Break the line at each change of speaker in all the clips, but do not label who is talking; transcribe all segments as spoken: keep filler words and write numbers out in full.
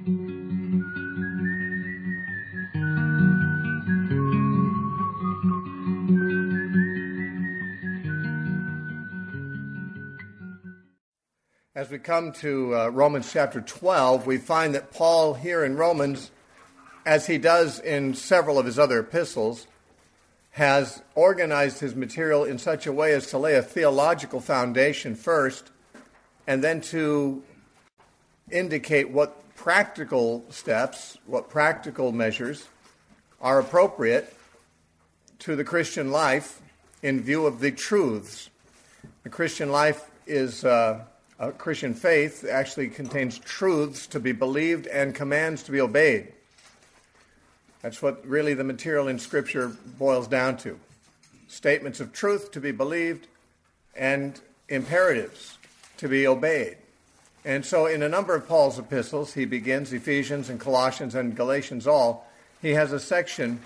As we come to uh, Romans chapter twelve, we find that Paul here in Romans, as he does in several of his other epistles, has organized his material in such a way as to lay a theological foundation first, and then to indicate what practical steps, what practical measures are appropriate to the Christian life in view of the truths. The Christian life is... Uh, A Christian faith actually contains truths to be believed and commands to be obeyed. That's what really the material in Scripture boils down to. Statements of truth to be believed and imperatives to be obeyed. And so in a number of Paul's epistles, he begins, Ephesians and Colossians and Galatians all, he has a section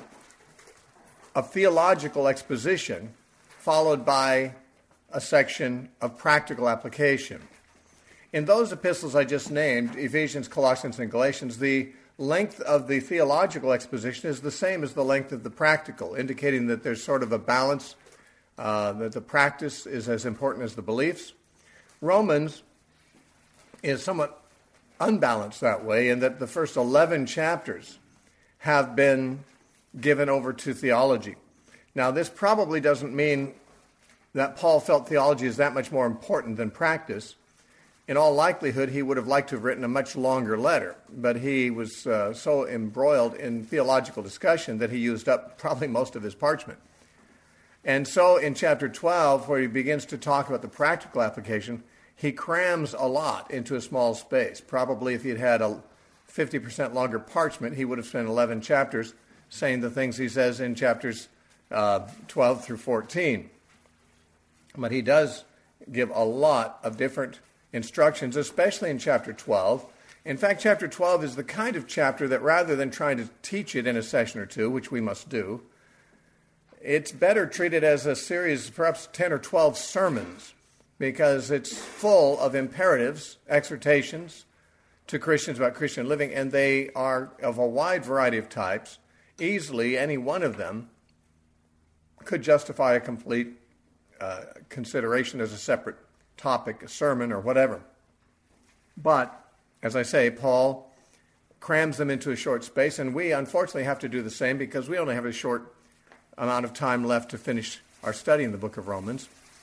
of theological exposition followed by a section of practical application. In those epistles I just named, Ephesians, Colossians, and Galatians, the length of the theological exposition is the same as the length of the practical, indicating that there's sort of a balance, uh, that the practice is as important as the beliefs. Romans is somewhat unbalanced that way in that the first eleven chapters have been given over to theology. Now, this probably doesn't mean that Paul felt theology is that much more important than practice. In all likelihood, he would have liked to have written a much longer letter, but he was uh, so embroiled in theological discussion that he used up probably most of his parchment. And so in chapter twelve, where he begins to talk about the practical application, he crams a lot into a small space. Probably if he'd had a fifty percent longer parchment, he would have spent eleven chapters saying the things he says in chapters uh, twelve through fourteen. But he does give a lot of different instructions, especially in chapter twelve. In fact, chapter twelve is the kind of chapter that rather than trying to teach it in a session or two, which we must do, it's better treated as a series, perhaps ten or twelve sermons, because it's full of imperatives, exhortations to Christians about Christian living, and they are of a wide variety of types. Easily, any one of them could justify a complete uh, consideration as a separate topic, a sermon, or whatever. But, as I say, Paul crams them into a short space, and we unfortunately have to do the same because we only have a short amount of time left to finish our study in the book of Romans.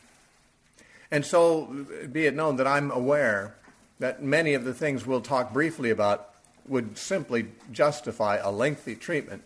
And so, be it known that I'm aware that many of the things we'll talk briefly about would simply justify a lengthy treatment,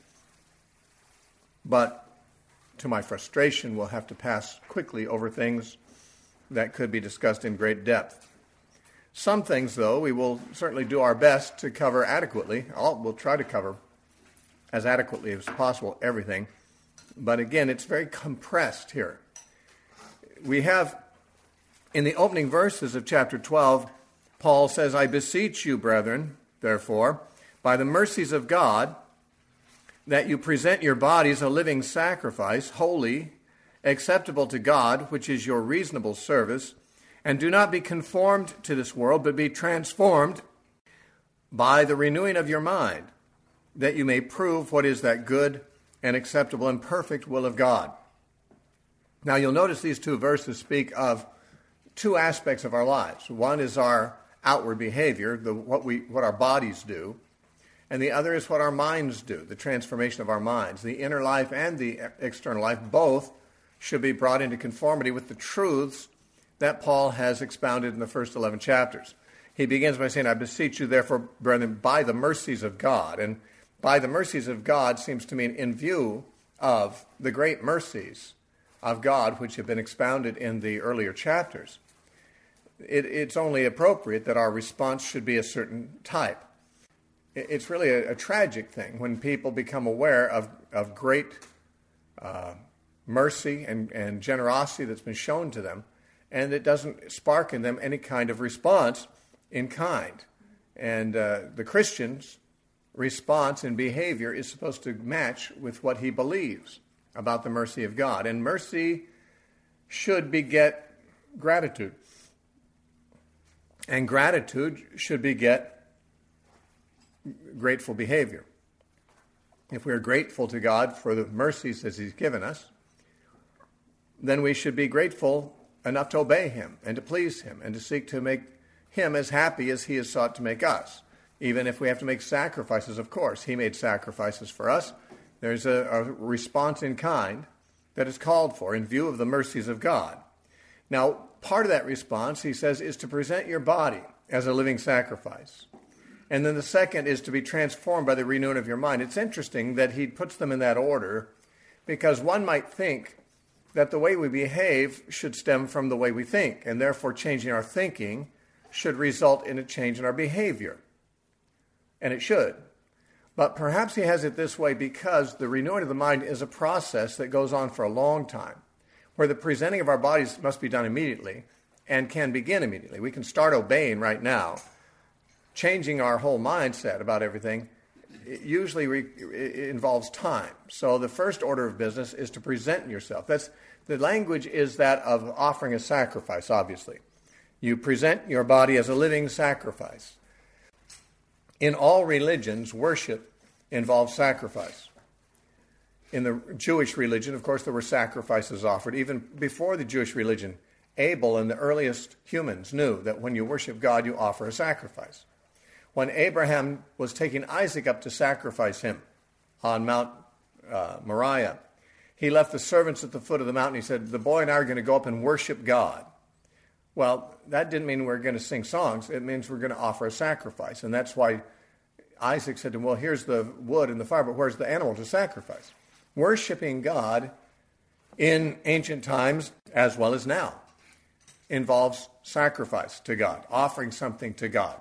but to my frustration, we'll have to pass quickly over things that could be discussed in great depth. Some things, though, we will certainly do our best to cover adequately. I'll, we'll try to cover as adequately as possible everything. But again, it's very compressed here. We have, in the opening verses of chapter twelve, Paul says, I beseech you, brethren, therefore, by the mercies of God, that you present your bodies a living sacrifice, holy, acceptable to God, which is your reasonable service, and do not be conformed to this world, but be transformed by the renewing of your mind, that you may prove what is that good and acceptable and perfect will of God. Now you'll notice these two verses speak of two aspects of our lives. One is our outward behavior, the, what we what our bodies do, and the other is what our minds do, the transformation of our minds. The inner life and the external life both should be brought into conformity with the truths that Paul has expounded in the first eleven chapters. He begins by saying, I beseech you, therefore, brethren, by the mercies of God. And by the mercies of God seems to mean in view of the great mercies of God, which have been expounded in the earlier chapters. It, it's only appropriate that our response should be a certain type. It's really a, a tragic thing when people become aware of, of great uh, mercy and, and generosity that's been shown to them, and it doesn't spark in them any kind of response in kind. And uh, the Christian's response and behavior is supposed to match with what he believes about the mercy of God. And mercy should beget gratitude. And gratitude should beget grateful behavior. If we are grateful to God for the mercies that he's given us, then we should be grateful enough to obey him and to please him and to seek to make him as happy as he has sought to make us. Even if we have to make sacrifices, of course. He made sacrifices for us. There's a, a response in kind that is called for in view of the mercies of God. Now, part of that response, he says, is to present your body as a living sacrifice. And then the second is to be transformed by the renewing of your mind. It's interesting that he puts them in that order because one might think that the way we behave should stem from the way we think, and therefore changing our thinking should result in a change in our behavior. And it should. But perhaps he has it this way because the renewing of the mind is a process that goes on for a long time, where the presenting of our bodies must be done immediately and can begin immediately. We can start obeying right now. Changing our whole mindset about everything it usually re- it involves time. So the first order of business is to present yourself. That's the language is that of offering a sacrifice, obviously. You present your body as a living sacrifice. In all religions, worship involves sacrifice. In the Jewish religion, of course, there were sacrifices offered. Even before the Jewish religion, Abel and the earliest humans knew that when you worship God, you offer a sacrifice. When Abraham was taking Isaac up to sacrifice him on Mount uh, Moriah, he left the servants at the foot of the mountain. He said, the boy and I are going to go up and worship God. Well, that didn't mean we're going to sing songs. It means we're going to offer a sacrifice. And that's why Isaac said to him, well, here's the wood and the fire, but where's the animal to sacrifice? Worshiping God in ancient times as well as now involves sacrifice to God, offering something to God.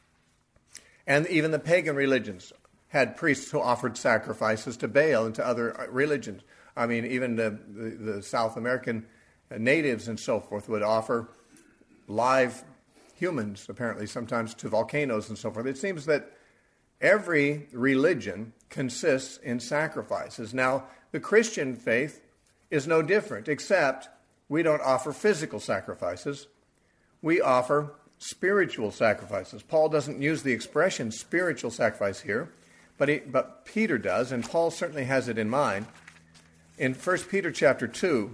And even the pagan religions had priests who offered sacrifices to Baal and to other religions. I mean, even the, the, the South American natives and so forth would offer live humans, apparently, sometimes to volcanoes and so forth. It seems that every religion consists in sacrifices. Now, the Christian faith is no different, except we don't offer physical sacrifices. We offer spiritual sacrifices. Paul doesn't use the expression spiritual sacrifice here, but he, but Peter does, and Paul certainly has it in mind. In First Peter chapter two,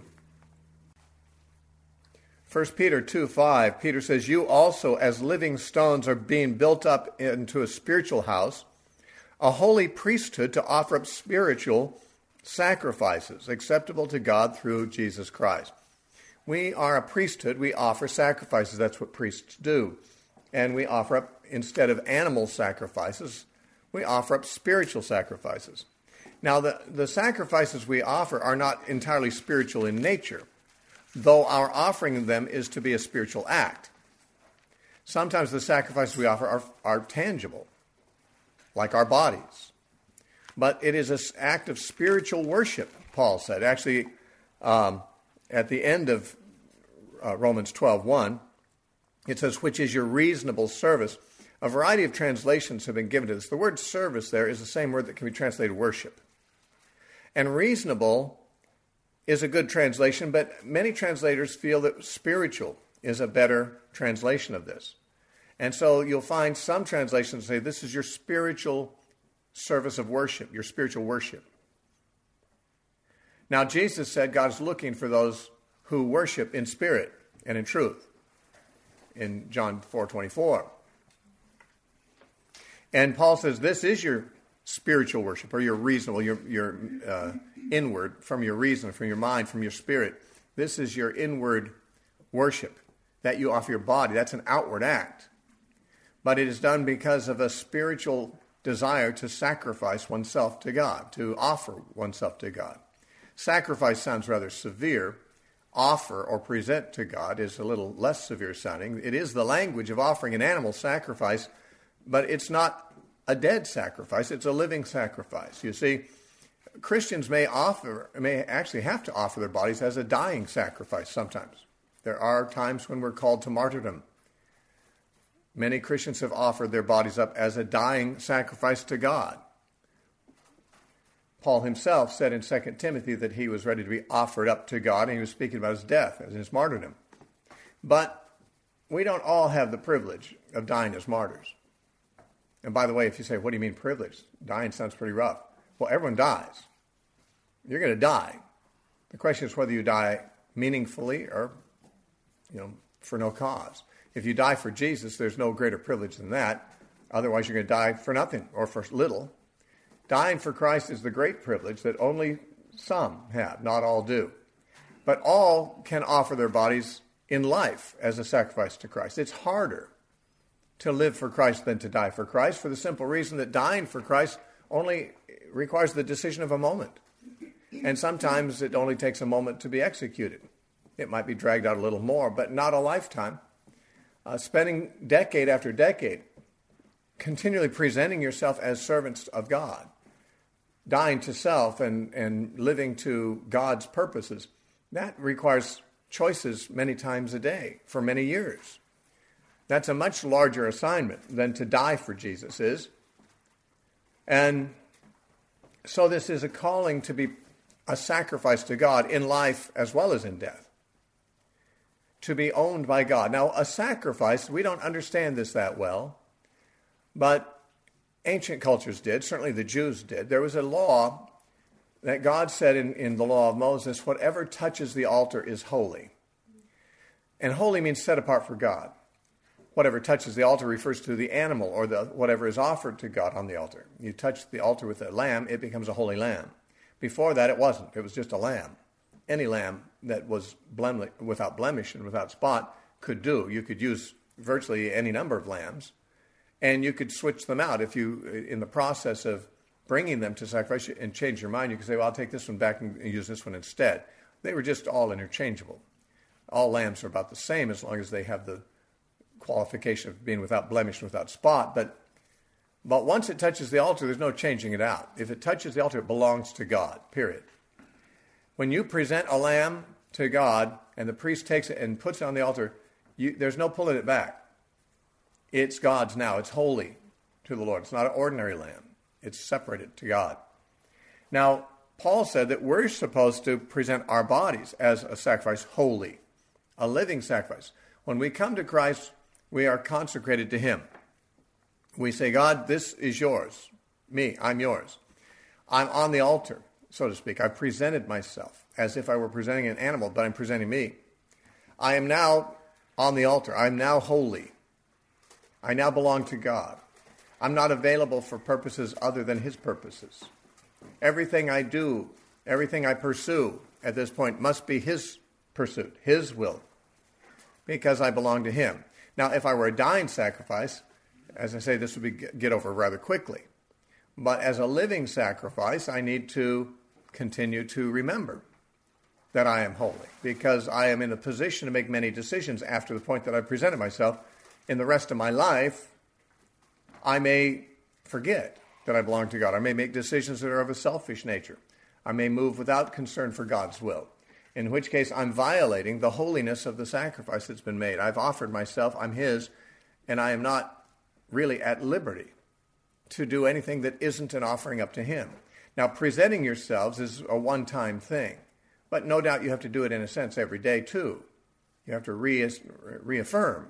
First Peter two five, Peter says, you also as living stones are being built up into a spiritual house, a holy priesthood to offer up spiritual sacrifices acceptable to God through Jesus Christ. We are a priesthood. We offer sacrifices. That's what priests do. And we offer up, instead of animal sacrifices, we offer up spiritual sacrifices. Now, the, the sacrifices we offer are not entirely spiritual in nature, though our offering them is to be a spiritual act. Sometimes the sacrifices we offer are, are tangible, like our bodies. But it is an act of spiritual worship, Paul said. Actually, um, at the end of uh, Romans twelve one, it says, which is your reasonable service. A variety of translations have been given to this. The word service there is the same word that can be translated worship. And reasonable is a good translation, but many translators feel that spiritual is a better translation of this. And so you'll find some translations say this is your spiritual service of worship, your spiritual worship. Now, Jesus said God is looking for those who worship in spirit and in truth in John four twenty-four. And Paul says this is your spiritual worship, or your reasonable, your, your uh, inward, from your reason, from your mind, from your spirit. This is your inward worship that you offer your body. That's an outward act. But it is done because of a spiritual desire to sacrifice oneself to God, to offer oneself to God. Sacrifice sounds rather severe. Offer or present to God is a little less severe sounding. It is the language of offering an animal sacrifice, but it's not a dead sacrifice. It's a living sacrifice. You see, Christians may offer, may actually have to offer their bodies as a dying sacrifice sometimes. There are times when we're called to martyrdom. Many Christians have offered their bodies up as a dying sacrifice to God. Paul himself said in Second Timothy that he was ready to be offered up to God, and he was speaking about his death as his martyrdom. But we don't all have the privilege of dying as martyrs. And by the way, if you say, what do you mean privilege? Dying sounds pretty rough. Well, everyone dies. You're going to die. The question is whether you die meaningfully or, you know, for no cause. If you die for Jesus, there's no greater privilege than that. Otherwise, you're going to die for nothing or for little. Dying for Christ is the great privilege that only some have, not all do. But all can offer their bodies in life as a sacrifice to Christ. It's harder to live for Christ than to die for Christ, for the simple reason that dying for Christ only requires the decision of a moment. And sometimes it only takes a moment to be executed. It might be dragged out a little more, but not a lifetime. Uh, spending decade after decade continually presenting yourself as servants of God, dying to self and, and living to God's purposes, that requires choices many times a day for many years. That's a much larger assignment than to die for Jesus is. And so this is a calling to be a sacrifice to God in life as well as in death. To be owned by God. Now, a sacrifice, we don't understand this that well, but ancient cultures did, certainly the Jews did. There was a law that God said in, in the law of Moses, whatever touches the altar is holy. And holy means set apart for God. Whatever touches the altar refers to the animal or the whatever is offered to God on the altar. You touch the altar with a lamb, it becomes a holy lamb. Before that, it wasn't. It was just a lamb. Any lamb that was blem- without blemish and without spot could do. You could use virtually any number of lambs, and you could switch them out. If you, in the process of bringing them to sacrifice and change your mind, you could say, well, I'll take this one back and use this one instead. They were just all interchangeable. All lambs are about the same as long as they have the qualification of being without blemish and without spot. But, but once it touches the altar, there's no changing it out. If it touches the altar, it belongs to God, period. When you present a lamb to God and the priest takes it and puts it on the altar, you, there's no pulling it back. It's God's now. It's holy to the Lord. It's not an ordinary lamb. It's separated to God. Now, Paul said that we're supposed to present our bodies as a sacrifice, holy, a living sacrifice. When we come to Christ, we are consecrated to him. We say, God, this is yours. Me, I'm yours. I'm on the altar, so to speak. I've presented myself as if I were presenting an animal, but I'm presenting me. I am now on the altar. I'm now holy. I now belong to God. I'm not available for purposes other than his purposes. Everything I do, everything I pursue at this point must be his pursuit, his will, because I belong to him. Now, if I were a dying sacrifice, as I say, this would be get over rather quickly. But as a living sacrifice, I need to continue to remember that I am holy, because I am in a position to make many decisions after the point that I presented myself. In the rest of my life, I may forget that I belong to God. I may make decisions that are of a selfish nature. I may move without concern for God's will, in which case I'm violating the holiness of the sacrifice that's been made. I've offered myself, I'm his, and I am not really at liberty to do anything that isn't an offering up to him. Now, presenting yourselves is a one-time thing, but no doubt you have to do it in a sense every day too. You have to re- reaffirm,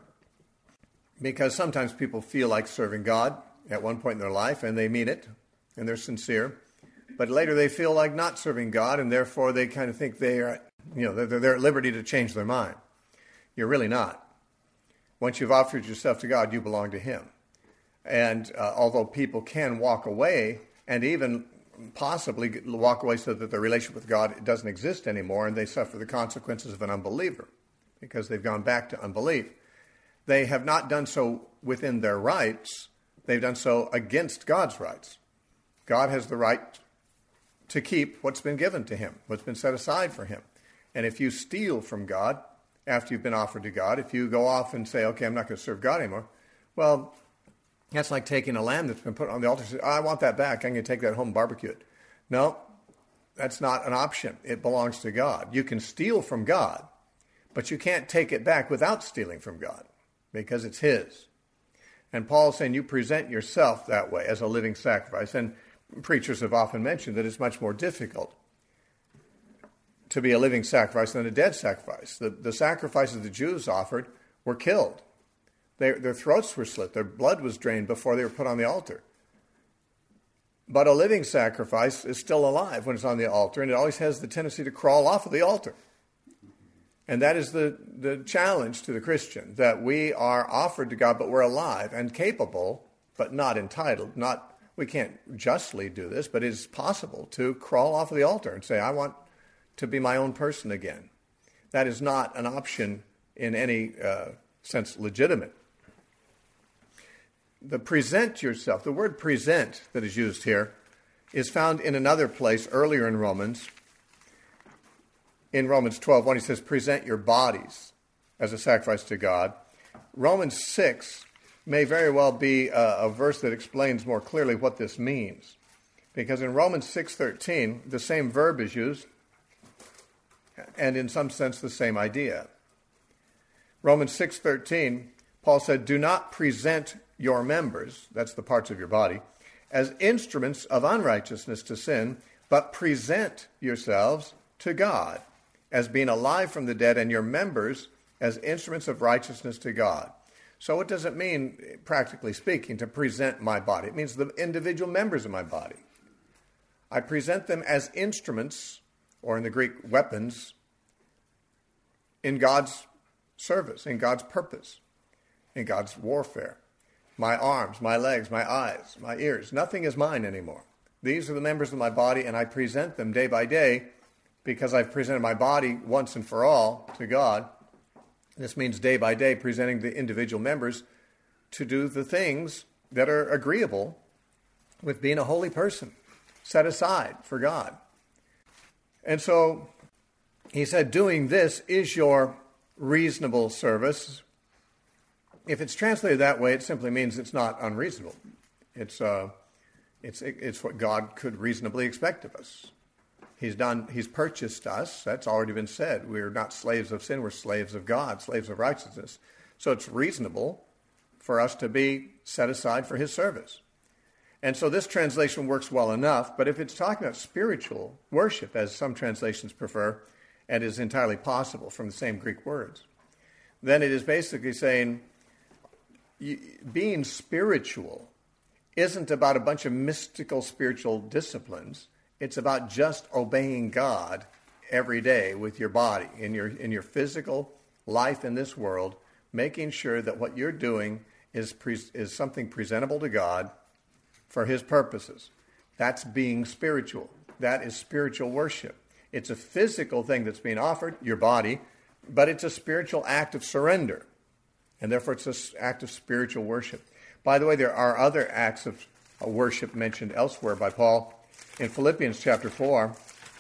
because sometimes people feel like serving God at one point in their life, and they mean it, and they're sincere. But later they feel like not serving God, and therefore they kind of think they are, you know, they're, they're at liberty to change their mind. You're really not. Once you've offered yourself to God, you belong to him. And uh, although people can walk away, and even possibly walk away so that their relationship with God doesn't exist anymore, and they suffer the consequences of an unbeliever because they've gone back to unbelief, they have not done so within their rights. They've done so against God's rights. God has the right to keep what's been given to him, what's been set aside for him. And if you steal from God after you've been offered to God, if you go off and say, okay, I'm not going to serve God anymore, well, that's like taking a lamb that's been put on the altar and say, oh, I want that back. I'm going to take that home and barbecue it. No, that's not an option. It belongs to God. You can steal from God, but you can't take it back without stealing from God, because it's his. And Paul's saying you present yourself that way as a living sacrifice. And preachers have often mentioned that it's much more difficult to be a living sacrifice than a dead sacrifice. The, the sacrifices the Jews offered were killed. They, their throats were slit. Their blood was drained before they were put on the altar. But a living sacrifice is still alive when it's on the altar, and it always has the tendency to crawl off of the altar. And that is the, the challenge to the Christian, that we are offered to God, but we're alive and capable, but not entitled. Not we can't justly do this, but it is possible to crawl off of the altar and say, I want to be my own person again. That is not an option in any uh, sense legitimate. The present yourself, the word present that is used here is found in another place earlier in Romans. In Romans twelve one, he says, present your bodies as a sacrifice to God. Romans six may very well be a, a verse that explains more clearly what this means. Because in Romans six thirteen, the same verb is used, and in some sense the same idea. Romans six thirteen, Paul said, do not present your members, that's the parts of your body, as instruments of unrighteousness to sin, but present yourselves to God as being alive from the dead, and your members as instruments of righteousness to God. So what does it mean, practically speaking, to present my body? It means the individual members of my body. I present them as instruments, or in the Greek, weapons, in God's service, in God's purpose, in God's warfare. My arms, my legs, my eyes, my ears, nothing is mine anymore. These are the members of my body, and I present them day by day because I've presented my body once and for all to God. This means day by day presenting the individual members to do the things that are agreeable with being a holy person, set aside for God. And so he said, doing this is your reasonable service. If it's translated that way, it simply means it's not unreasonable. It's uh, it's it's what God could reasonably expect of us. He's done. He's purchased us. That's already been said. We're not slaves of sin. We're slaves of God, slaves of righteousness. So it's reasonable for us to be set aside for his service. And so this translation works well enough. But if it's talking about spiritual worship, as some translations prefer, and is entirely possible from the same Greek words, then it is basically saying, being spiritual isn't about a bunch of mystical spiritual disciplines. It's about just obeying God every day with your body, in your in your physical life in this world, making sure that what you're doing is pre- is something presentable to God for his purposes. That's being spiritual. That is spiritual worship. It's a physical thing that's being offered, your body, but it's a spiritual act of surrender. And therefore, it's an act of spiritual worship. By the way, there are other acts of worship mentioned elsewhere by Paul. In Philippians chapter four,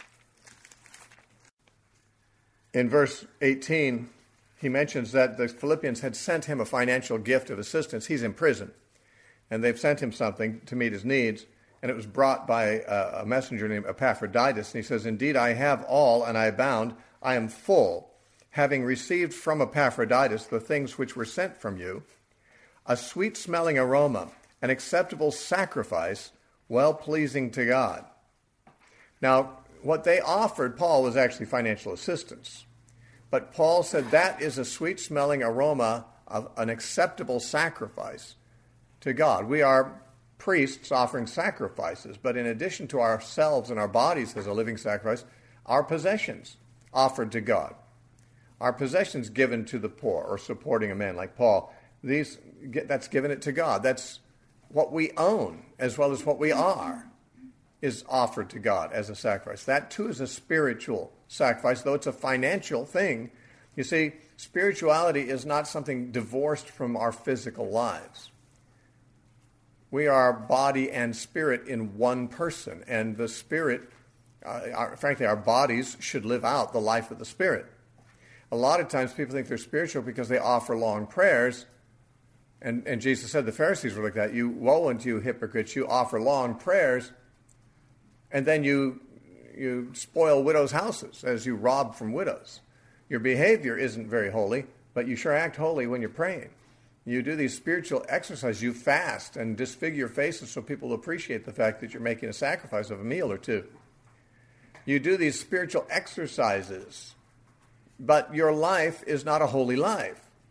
in verse eighteen, he mentions that the Philippians had sent him a financial gift of assistance. He's in prison, and they've sent him something to meet his needs, and it was brought by a, a messenger named Epaphroditus. And he says, indeed, I have all, and I abound. I am full, having received from Epaphroditus the things which were sent from you, a sweet-smelling aroma, an acceptable sacrifice, well-pleasing to God. Now, what they offered Paul was actually financial assistance. But Paul said that is a sweet-smelling aroma of an acceptable sacrifice to God. We are priests offering sacrifices, but in addition to ourselves and our bodies as a living sacrifice, our possessions offered to God. Our possessions given to the poor or supporting a man like Paul, these that's given it to God. That's what we own as well as what we are is offered to God as a sacrifice. That too is a spiritual sacrifice, though it's a financial thing. You see, spirituality is not something divorced from our physical lives. We are body and spirit in one person, and the spirit, uh, our, frankly, our bodies should live out the life of the spirit. A lot of times people think they're spiritual because they offer long prayers, and, and Jesus said the Pharisees were like that. You, woe unto you, hypocrites, you offer long prayers, and then you you spoil widows' houses as you rob from widows. Your behavior isn't very holy, but you sure act holy when you're praying. You do these spiritual exercises. You fast and disfigure your faces so people appreciate the fact that you're making a sacrifice of a meal or two. You do these spiritual exercises, but your life is not a holy life.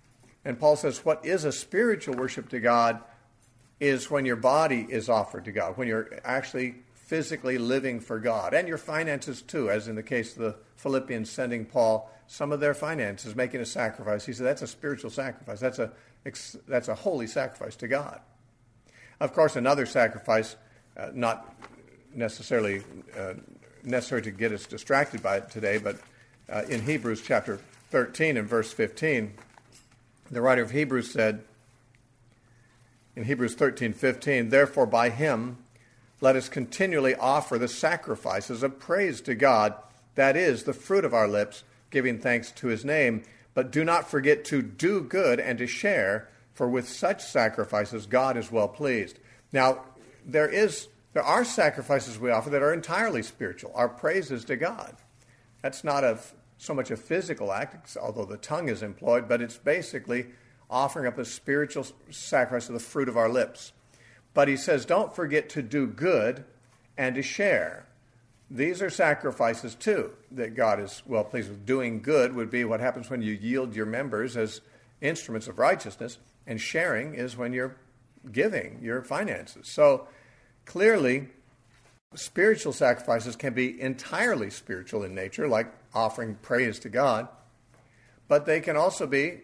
And Paul says what is a spiritual worship to God is when your body is offered to God, when you're actually physically living for God, and your finances too, as in the case of the Philippians sending Paul some of their finances, making a sacrifice. He said that's a spiritual sacrifice. That's a, that's a holy sacrifice to God. Of course, another sacrifice, uh, not necessarily uh, necessary to get us distracted by it today, but uh, in Hebrews chapter thirteen and verse fifteen, the writer of Hebrews said, in Hebrews thirteen fifteen, therefore by him let us continually offer the sacrifices of praise to God, that is, the fruit of our lips, giving thanks to his name. But do not forget to do good and to share, for with such sacrifices God is well pleased. Now, there is there are sacrifices we offer that are entirely spiritual. Our praise is to God. That's not a, so much a physical act, although the tongue is employed, but it's basically offering up a spiritual sacrifice of the fruit of our lips. But he says, don't forget to do good and to share. These are sacrifices, too, that God is well pleased with. Doing good would be what happens when you yield your members as instruments of righteousness, and sharing is when you're giving your finances. So clearly, spiritual sacrifices can be entirely spiritual in nature, like offering praise to God, but they can also be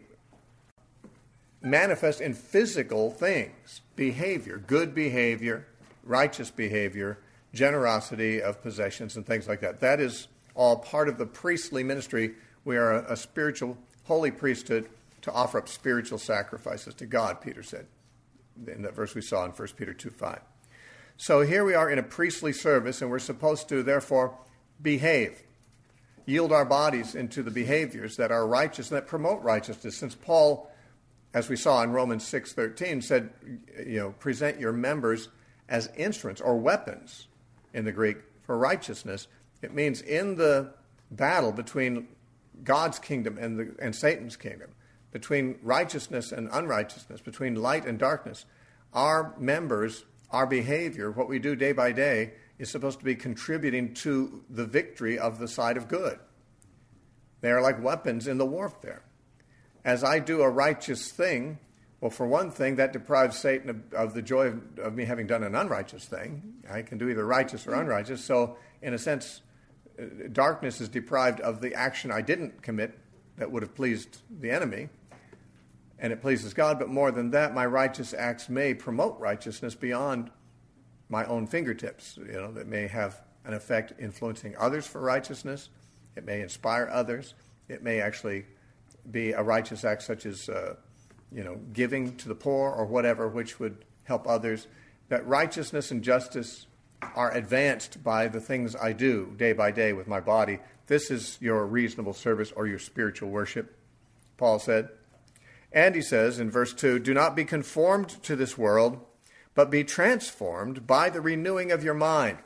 manifest in physical things, behavior, good behavior, righteous behavior, generosity of possessions and things like that. That is all part of the priestly ministry. We are a, a spiritual, holy priesthood to offer up spiritual sacrifices to God, Peter said, in that verse we saw in First Peter two five. So here we are in a priestly service, and we're supposed to, therefore, behave, yield our bodies into the behaviors that are righteous and that promote righteousness. Since Paul, as we saw in Romans six thirteen, said, you know, present your members as instruments or weapons in the Greek for righteousness. It means in the battle between God's kingdom and, the, and Satan's kingdom, between righteousness and unrighteousness, between light and darkness, our members, our behavior, what we do day by day, is supposed to be contributing to the victory of the side of good. They are like weapons in the warfare. As I do a righteous thing, well, for one thing, that deprives Satan of, of the joy of, of me having done an unrighteous thing. I can do either righteous or unrighteous. So, in a sense, darkness is deprived of the action I didn't commit that would have pleased the enemy, and it pleases God. But more than that, my righteous acts may promote righteousness beyond my own fingertips, you know, that may have an effect influencing others for righteousness. It may inspire others. It may actually be a righteous act such as, uh, you know, giving to the poor or whatever, which would help others. That righteousness and justice are advanced by the things I do day by day with my body. This is your reasonable service or your spiritual worship, Paul said. And he says in verse two, do not be conformed to this world, but be transformed by the renewing of your mind,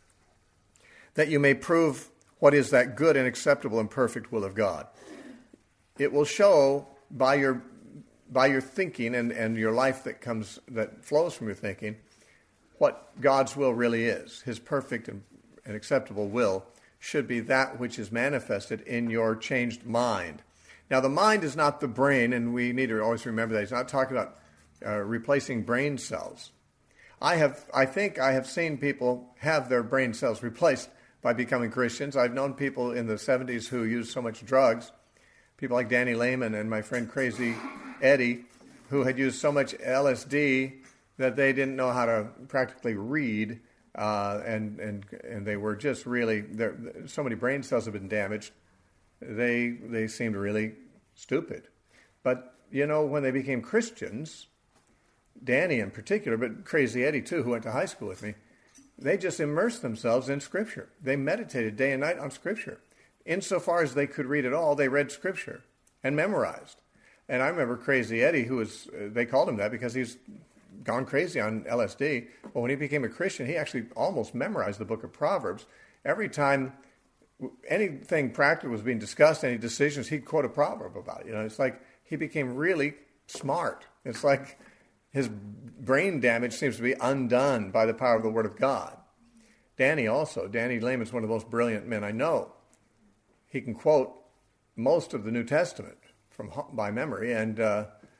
that you may prove what is that good and acceptable and perfect will of God. It will show by your by your thinking and, and your life that comes that flows from your thinking what God's will really is. His perfect and, and acceptable will should be that which is manifested in your changed mind. Now, the mind is not the brain, and we need to always remember that. He's not talking about uh, replacing brain cells. I have, I think I have seen people have their brain cells replaced by becoming Christians. I've known people in the seventies who used so much drugs, people like Danny Lehman and my friend Crazy Eddie, who had used so much L S D that they didn't know how to practically read, uh, and and and they were just really, so many brain cells have been damaged. They they seemed really stupid. But, you know, when they became Christians, Danny in particular, but Crazy Eddie too, who went to high school with me, they just immersed themselves in Scripture. They meditated day and night on Scripture. Insofar as they could read it all, they read Scripture and memorized. And I remember Crazy Eddie, who was, uh, they called him that because he's gone crazy on L S D. Well, when he became a Christian, he actually almost memorized the book of Proverbs. Every time anything practical was being discussed, any decisions, he'd quote a proverb about it. You know, it's like he became really smart. It's like his brain damage seems to be undone by the power of the Word of God. Danny also. Danny Lehman's one of the most brilliant men I know. He can quote most of the New Testament from by memory, and uh,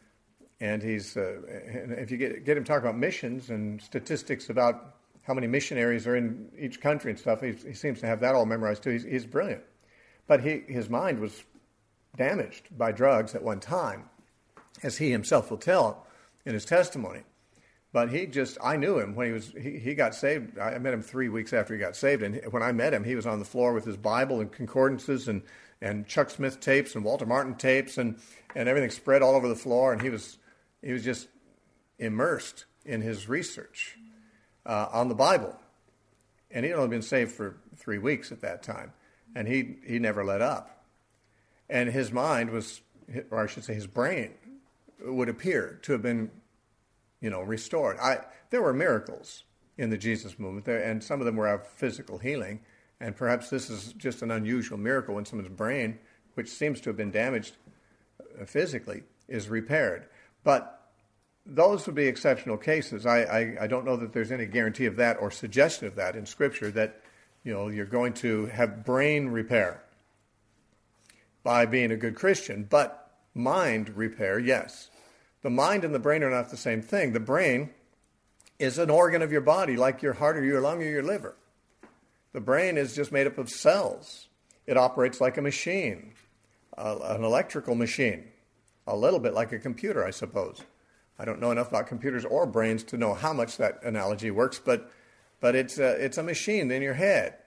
And he's, uh, if you get, get him talking about missions and statistics about how many missionaries are in each country and stuff, he, he seems to have that all memorized too. He's, he's brilliant. But he, his mind was damaged by drugs at one time, as he himself will tell in his testimony. But he just, I knew him when he was, he, he got saved. I met him three weeks after he got saved. And when I met him, he was on the floor with his Bible and concordances and, and Chuck Smith tapes and Walter Martin tapes and, and everything spread all over the floor. And he was, he was just immersed in his research uh, on the Bible. And he'd only been saved for three weeks at that time. And he, he never let up. And his mind was, or I should say his brain, would appear to have been, you know, restored. I, there were miracles in the Jesus movement, there, and some of them were of physical healing. And perhaps this is just an unusual miracle when someone's brain, which seems to have been damaged physically, is repaired. But those would be exceptional cases. I, I, I don't know that there's any guarantee of that or suggestion of that in Scripture, that, you know, you're going to have brain repair by being a good Christian. But mind repair, yes. The mind and the brain are not the same thing. The brain is an organ of your body, like your heart or your lung or your liver. The brain is just made up of cells. It operates like a machine, uh, an electrical machine, a little bit like a computer, I suppose. I don't know enough about computers or brains to know how much that analogy works, but but it's a, it's a machine in your head.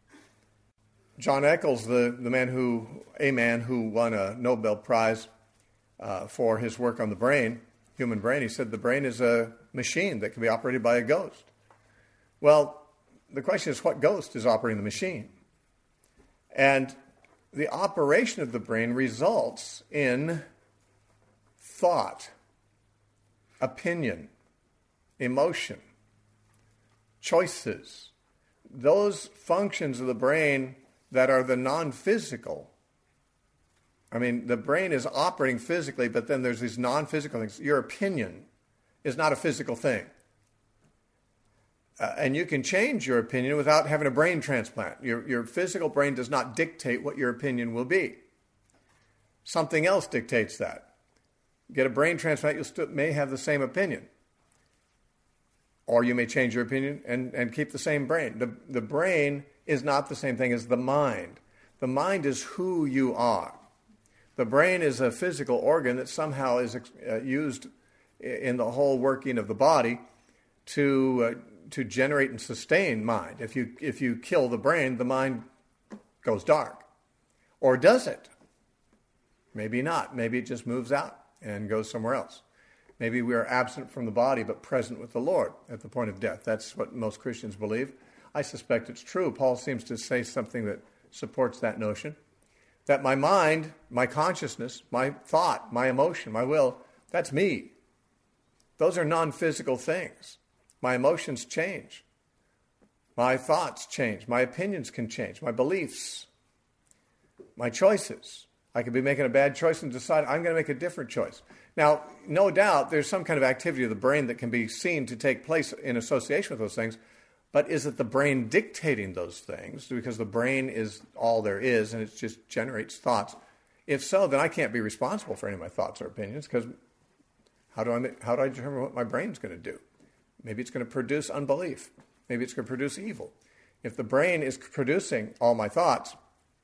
John Eccles, the, the man who, a man who won a Nobel Prize uh, for his work on the brain, human brain, he said the brain is a machine that can be operated by a ghost. Well, the question is, what ghost is operating the machine? And the operation of the brain results in thought, opinion, emotion, choices. Those functions of the brain that are the non-physical. I mean, the brain is operating physically, but then there's these non-physical things. Your opinion is not a physical thing. Uh, and you can change your opinion without having a brain transplant. Your, your physical brain does not dictate what your opinion will be. Something else dictates that. Get a brain transplant, you still may have the same opinion. Or you may change your opinion and, and keep the same brain. The, the brain is not the same thing as the mind. The mind is who you are. The brain is a physical organ that somehow is uh, used in the whole working of the body to uh, to generate and sustain mind. If you if you kill the brain, the mind goes dark. Or does it? Maybe not. Maybe it just moves out and goes somewhere else. Maybe we are absent from the body but present with the Lord at the point of death. That's what most Christians believe. I suspect it's true. Paul seems to say something that supports that notion. That my mind, my consciousness, my thought, my emotion, my will, that's me. Those are non-physical things. My emotions change. My thoughts change. My opinions can change. My beliefs. My choices. I could be making a bad choice and decide I'm going to make a different choice. Now, no doubt there's some kind of activity of the brain that can be seen to take place in association with those things. But is it the brain dictating those things? Because the brain is all there is and it just generates thoughts. If so, then I can't be responsible for any of my thoughts or opinions, because how do I how do I determine what my brain's going to do? Maybe it's going to produce unbelief. Maybe it's going to produce evil. If the brain is producing all my thoughts,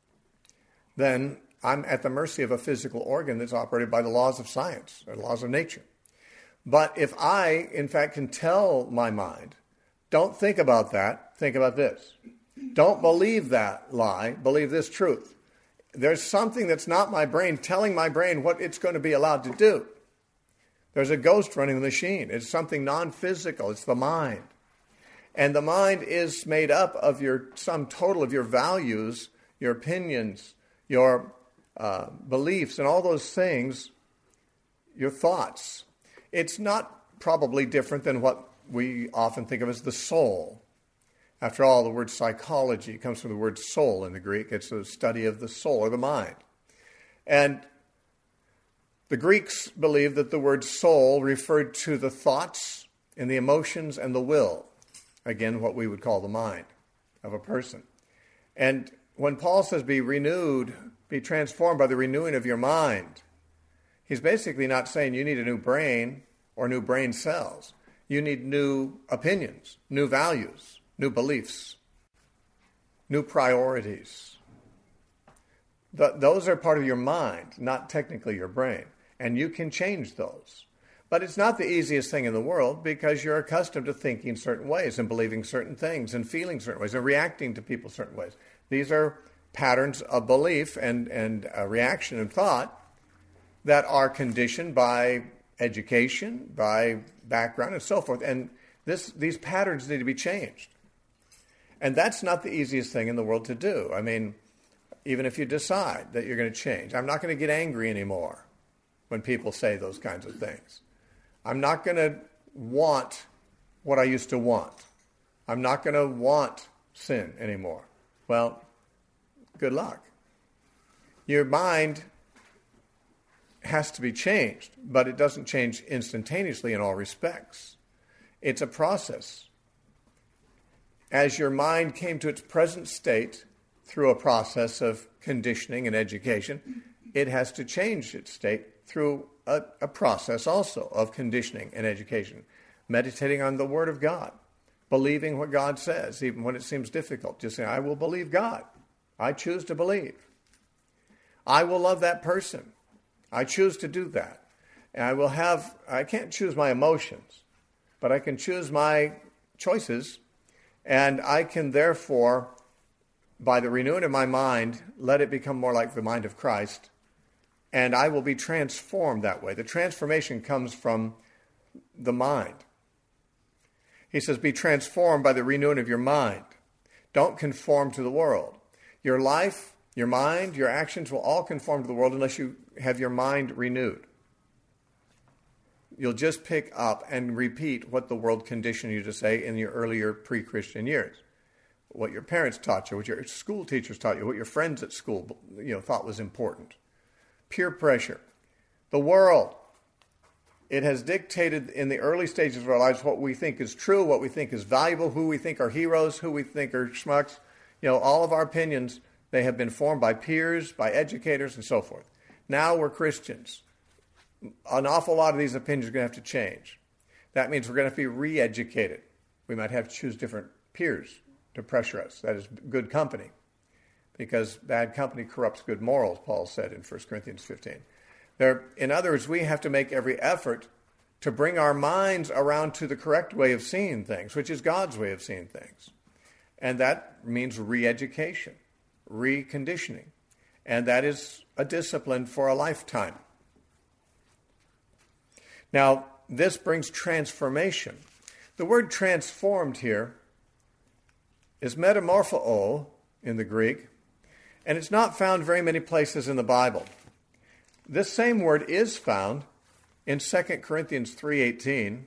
then I'm at the mercy of a physical organ that's operated by the laws of science, or laws of nature. But if I, in fact, can tell my mind, don't think about that, think about this. Don't believe that lie, believe this truth. There's something that's not my brain telling my brain what it's going to be allowed to do. There's a ghost running the machine. It's something non-physical. It's the mind. And the mind is made up of your sum total of your values, your opinions, your uh, beliefs, and all those things, your thoughts. It's not probably different than what we often think of as the soul. After all, the word psychology comes from the word soul in the Greek. It's a study of the soul or the mind. And the Greeks believed that the word soul referred to the thoughts and the emotions and the will. Again, what we would call the mind of a person. And when Paul says be renewed, be transformed by the renewing of your mind, He's basically not saying you need a new brain or new brain cells. You need new opinions, new values, new beliefs, new priorities. Th- those are part of your mind, not technically your brain. And you can change those. But it's not the easiest thing in the world because you're accustomed to thinking certain ways and believing certain things and feeling certain ways and reacting to people certain ways. These are patterns of belief and, and uh, reaction and thought that are conditioned by education, by background, and so forth. And this, these patterns need to be changed. And that's not the easiest thing in the world to do. I mean, even if you decide that you're going to change, I'm not going to get angry anymore when people say those kinds of things. I'm not going to want what I used to want. I'm not going to want sin anymore. Well, good luck. Your mind has to be changed, but it doesn't change instantaneously in all respects. It's a process. As your mind came to its present state through a process of conditioning and education, it has to change its state through a, a process also of conditioning and education. Meditating on the Word of God, believing what God says, even when it seems difficult. Just saying, I will believe God. I choose to believe. I will love that person. I choose to do that. And I will have, I can't choose my emotions, but I can choose my choices, and I can therefore, by the renewing of my mind, let it become more like the mind of Christ, and I will be transformed that way. The transformation comes from the mind. He says, be transformed by the renewing of your mind. Don't conform to the world. Your life, your mind, your actions will all conform to the world unless you have your mind renewed. You'll just pick up and repeat what the world conditioned you to say in your earlier pre-Christian years. What your parents taught you, what your school teachers taught you, what your friends at school you know, thought was important. Peer pressure. The world. It has dictated in the early stages of our lives what we think is true, what we think is valuable, who we think are heroes, who we think are schmucks. You know, all of our opinions, they have been formed by peers, by educators, and so forth. Now we're Christians. An awful lot of these opinions are going to have to change. That means we're going to have to be re-educated. We might have to choose different peers to pressure us. That is good company. Because bad company corrupts good morals, Paul said in First Corinthians fifteen. There, in other words, we have to make every effort to bring our minds around to the correct way of seeing things, which is God's way of seeing things. And that means re-education, reconditioning. And that is a discipline for a lifetime. Now, this brings transformation. The word transformed here is metamorpho in the Greek, and it's not found very many places in the Bible. This same word is found in Second Corinthians three eighteen.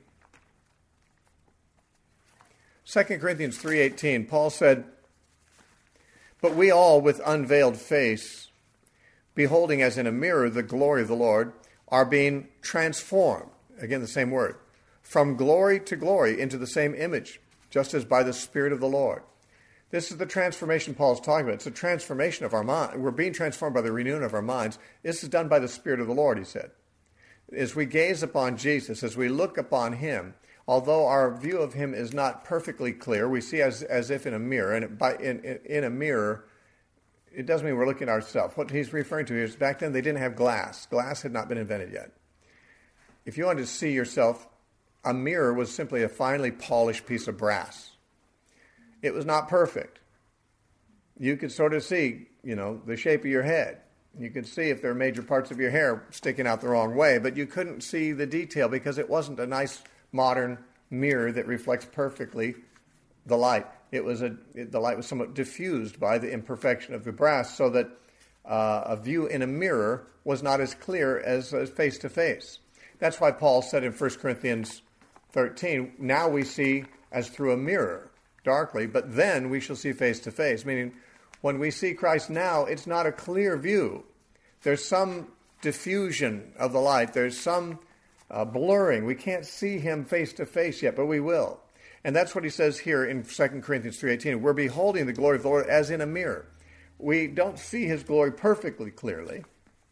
Second Corinthians three eighteen, Paul said, but we all with unveiled face, beholding as in a mirror the glory of the Lord, are being transformed, again the same word, from glory to glory into the same image, just as by the Spirit of the Lord. This is the transformation Paul's talking about. It's a transformation of our mind. We're being transformed by the renewing of our minds. This is done by the Spirit of the Lord, he said. As we gaze upon Jesus, as we look upon him, although our view of him is not perfectly clear, we see as, as if in a mirror, and by, in, in a mirror, it doesn't mean we're looking at ourselves. What he's referring to is back then they didn't have glass. Glass had not been invented yet. If you wanted to see yourself, a mirror was simply a finely polished piece of brass. It was not perfect. You could sort of see, you know, the shape of your head. You could see if there are major parts of your hair sticking out the wrong way, but you couldn't see the detail because it wasn't a nice modern mirror that reflects perfectly the light. It was a it, the light was somewhat diffused by the imperfection of the brass, so that uh, a view in a mirror was not as clear as face to face. That's why Paul said in First Corinthians thirteen, now we see as through a mirror, darkly, but then we shall see face to face. Meaning, when we see Christ now, it's not a clear view. There's some diffusion of the light. There's some uh, blurring. We can't see him face to face yet, but we will. And that's what he says here in Second Corinthians three eighteen. We're beholding the glory of the Lord as in a mirror. We don't see his glory perfectly clearly,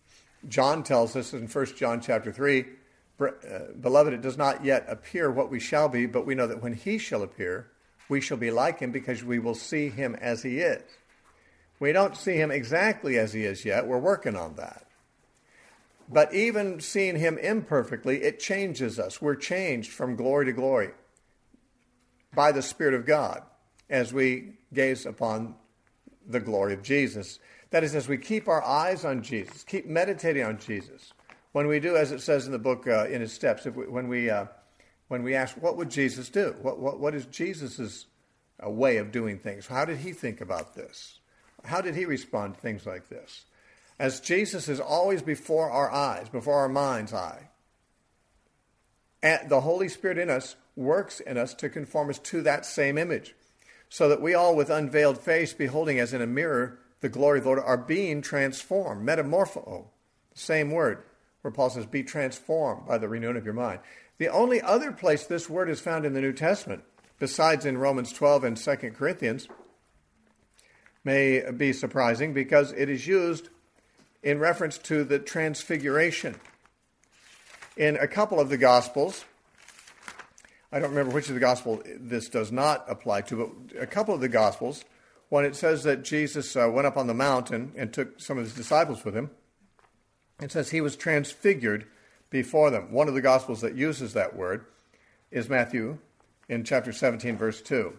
John tells us in First John chapter three, Beloved, it does not yet appear what we shall be, but we know that when he shall appear, we shall be like him because we will see him as he is. We don't see him exactly as he is yet. We're working on that. But even seeing him imperfectly, it changes us. We're changed from glory to glory by the Spirit of God as we gaze upon the glory of Jesus. That is, as we keep our eyes on Jesus, keep meditating on Jesus. When we do, as it says in the book, uh, in his steps, if we, when we uh, when we ask, what would Jesus do? What what, what is Jesus' uh, way of doing things? How did he think about this? How did he respond to things like this? As Jesus is always before our eyes, before our mind's eye, and the Holy Spirit in us works in us to conform us to that same image, so that we all with unveiled face, beholding as in a mirror the glory of the Lord, are being transformed, metamorpho, same word, where Paul says, be transformed by the renewing of your mind. The only other place this word is found in the New Testament, besides in Romans twelve and Second Corinthians, may be surprising because it is used in reference to the transfiguration. In a couple of the Gospels, I don't remember which of the Gospel this does not apply to, but a couple of the Gospels, when it says that Jesus uh, went up on the mountain and took some of his disciples with him, it says he was transfigured before them. One of the Gospels that uses that word is Matthew in chapter seventeen, verse two.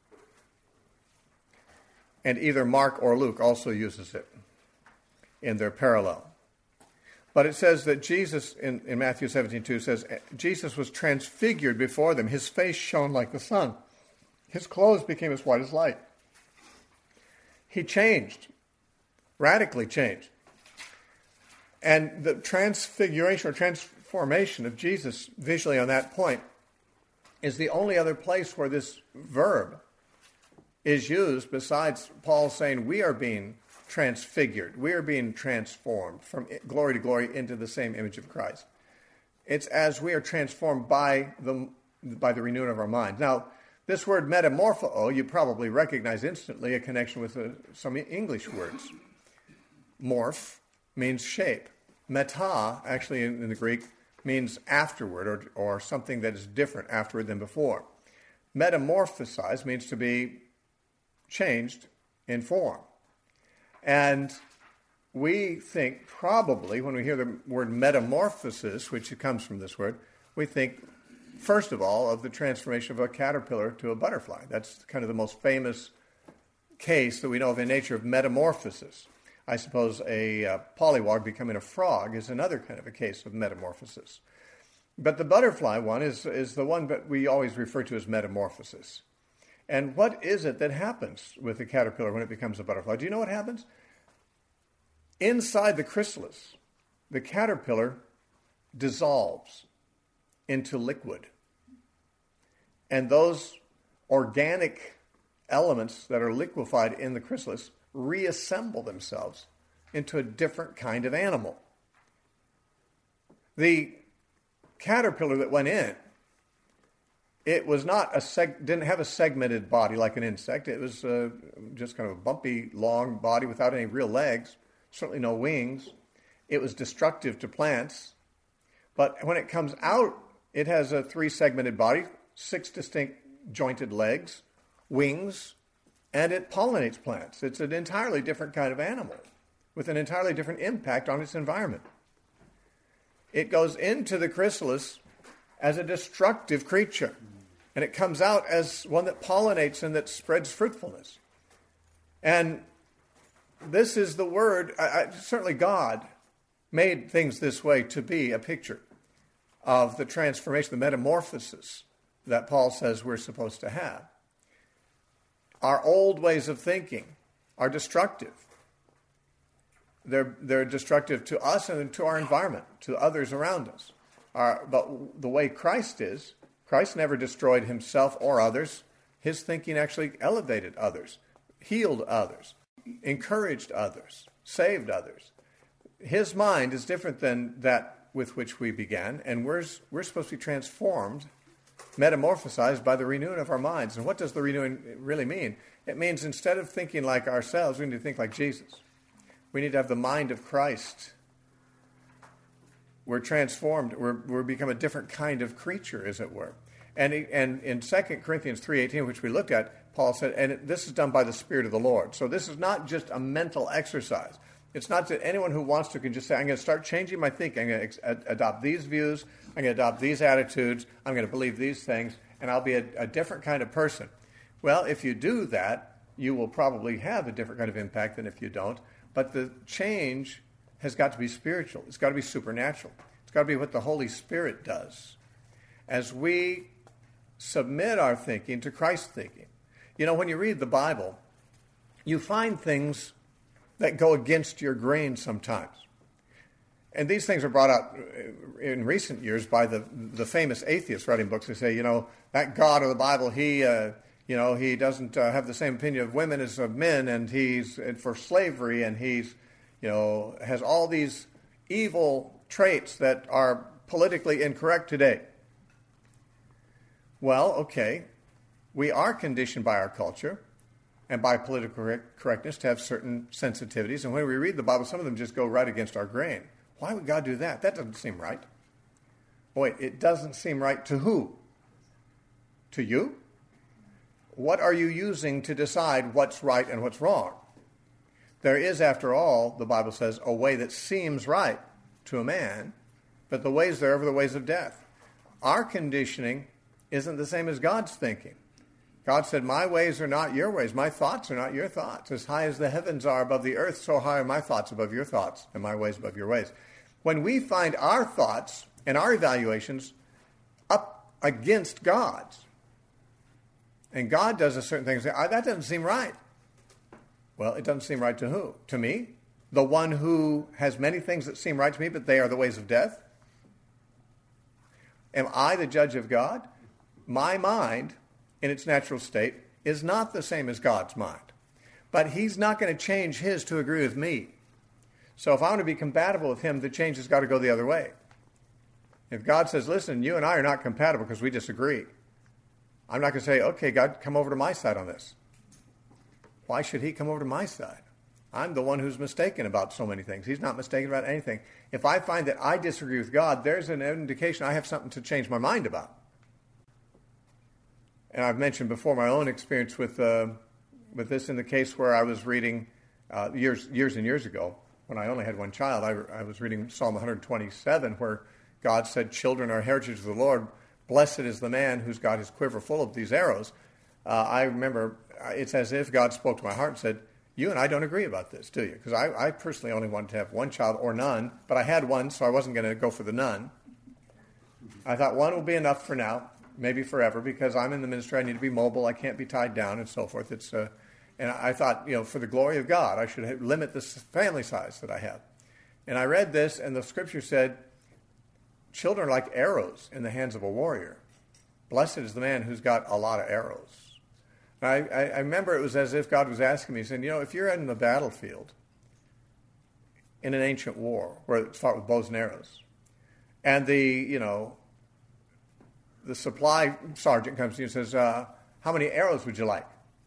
And either Mark or Luke also uses it in their parallel. But it says that Jesus, in, in Matthew seventeen two, says, Jesus was transfigured before them. His face shone like the sun. His clothes became as white as light. He changed, radically changed. And the transfiguration or transformation of Jesus visually on that point is the only other place where this verb is used besides Paul saying we are being transfigured. We are being transformed from glory to glory into the same image of Christ. It's as we are transformed by the, by the renewing of our mind. Now, this word metamorpho, you probably recognize instantly a connection with uh, some English words. Morph means shape. Meta, actually in, in the Greek, means afterward or, or something that is different afterward than before. Metamorphosize means to be changed in form. And we think probably when we hear the word metamorphosis, which comes from this word, we think first of all of the transformation of a caterpillar to a butterfly. That's kind of the most famous case that we know of in nature of metamorphosis. I suppose a uh, pollywog becoming a frog is another kind of a case of metamorphosis. But the butterfly one is, is the one that we always refer to as metamorphosis. And what is it that happens with the caterpillar when it becomes a butterfly? Do you know what happens? Inside the chrysalis, the caterpillar dissolves into liquid. And those organic elements that are liquefied in the chrysalis reassemble themselves into a different kind of animal. The caterpillar that went in, it was not a seg- didn't have a segmented body like an insect. It was uh, just kind of a bumpy, long body without any real legs, certainly no wings. It was destructive to plants. But when it comes out, it has a three-segmented body, six distinct jointed legs, wings, and it pollinates plants. It's an entirely different kind of animal with an entirely different impact on its environment. It goes into the chrysalis as a destructive creature, and it comes out as one that pollinates and that spreads fruitfulness. And this is the word, I, I, certainly God made things this way to be a picture of the transformation, the metamorphosis that Paul says we're supposed to have. Our old ways of thinking are destructive. They're, they're destructive to us and to our environment, to others around us. Our, but the way Christ is, Christ never destroyed himself or others. His thinking actually elevated others, healed others, encouraged others, saved others. His mind is different than that with which we began, and we're, we're supposed to be transformed, metamorphosized by the renewing of our minds. And what does the renewing really mean? It means instead of thinking like ourselves, we need to think like Jesus. We need to have the mind of Christ we're transformed. We're, we're become a different kind of creature, as it were. And, and in Second Corinthians three eighteen, which we looked at, Paul said, and this is done by the Spirit of the Lord. So this is not just a mental exercise. It's not that anyone who wants to can just say, I'm going to start changing my thinking. I'm going to adopt these views. I'm going to adopt these attitudes. I'm going to believe these things, and I'll be a, a different kind of person. Well, if you do that, you will probably have a different kind of impact than if you don't. But the change has got to be spiritual. It's got to be supernatural. It's got to be what the Holy Spirit does. As we submit our thinking to Christ's thinking. You know, when you read the Bible, you find things that go against your grain sometimes. And these things are brought out in recent years by the the famous atheists writing books. They say, you know, that God of the Bible, he, uh, you know, he doesn't uh, have the same opinion of women as of men, and he's for slavery, and he's, you know, has all these evil traits that are politically incorrect today. Well, okay, we are conditioned by our culture and by political correctness to have certain sensitivities. And when we read the Bible, some of them just go right against our grain. Why would God do that? That doesn't seem right. Boy, it doesn't seem right to who? To you? What are you using to decide what's right and what's wrong? There is, after all, the Bible says, a way that seems right to a man, but the ways thereof are the ways of death. Our conditioning isn't the same as God's thinking. God said, my ways are not your ways. My thoughts are not your thoughts. As high as the heavens are above the earth, so high are my thoughts above your thoughts, and my ways above your ways. When we find our thoughts and our evaluations up against God's, and God does a certain thing, and say, that doesn't seem right. Well, it doesn't seem right to who? To me? The one who has many things that seem right to me, but they are the ways of death? Am I the judge of God? My mind, in its natural state, is not the same as God's mind. But he's not going to change his to agree with me. So if I want to be compatible with him, the change has got to go the other way. If God says, listen, you and I are not compatible because we disagree, I'm not going to say, okay, God, come over to my side on this. Why should he come over to my side? I'm the one who's mistaken about so many things. He's not mistaken about anything. If I find that I disagree with God, there's an indication I have something to change my mind about. And I've mentioned before my own experience with uh, with this in the case where I was reading uh, years years and years ago, when I only had one child. I, I was reading Psalm one twenty-seven, where God said, children are heritage of the Lord. Blessed is the man who's got his quiver full of these arrows. Uh, I remember it's as if God spoke to my heart and said, you and I don't agree about this, do you? Because I, I personally only wanted to have one child or none, but I had one, so I wasn't going to go for the none. I thought one will be enough for now. Maybe forever, because I'm in the ministry, I need to be mobile, I can't be tied down, and so forth. It's, uh, and I thought, you know, for the glory of God, I should have, limit the family size that I have. And I read this, and the scripture said, children are like arrows in the hands of a warrior. Blessed is the man who's got a lot of arrows. And I, I, I remember it was as if God was asking me, saying, you know, if you're in the battlefield in an ancient war, where it's fought with bows and arrows, and the, you know, the supply sergeant comes to you and says, uh, how many arrows would you like?